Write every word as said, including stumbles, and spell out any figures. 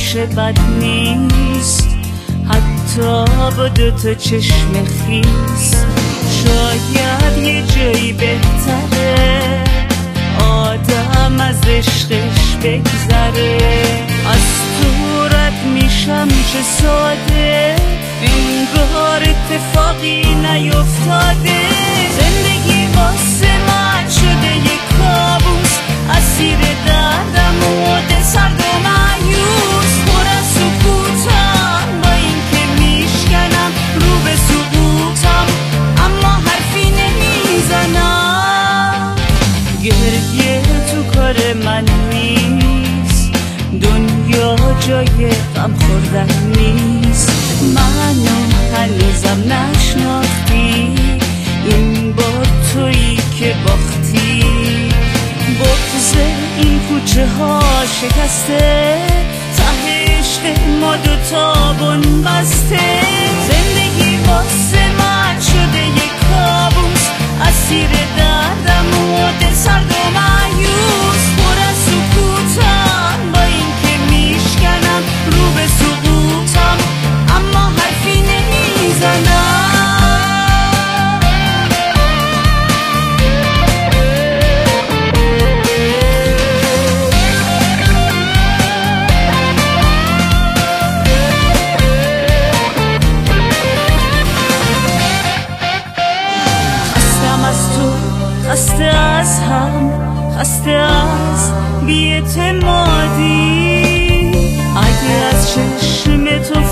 همیشه بد نیست، حتی با دو تا چشم خیس. شاید یه جایی بهتره آدم از عشقش بگذره. از تو رد میشم چه ساده، انگار اتفاقی نیفتاده. زندگی واسه من شده یه کابوس، اسیر دردم و سرد و مایوس. پر از سکوتم با این که میشکنم رو به سقوطم، اما حرفی نمیزنم. گریه تو کار من نیست، دنیا جای غم خوردن نیست. منو هنوزم نشناختی، این با تویی که باختی. بغض این کوچه ها شکسته، ته عشق ما دوتا بن بسته. زندگی واسه من شده یک کابوس، اسیر دردم و دل سرد و مایوس. پر از سکوتم با این که میشکنم رو به سقوطم، اما حرفی نمیزنم. خسته از هم، خسته از بی‌اعتمادی. اگه از چشم تو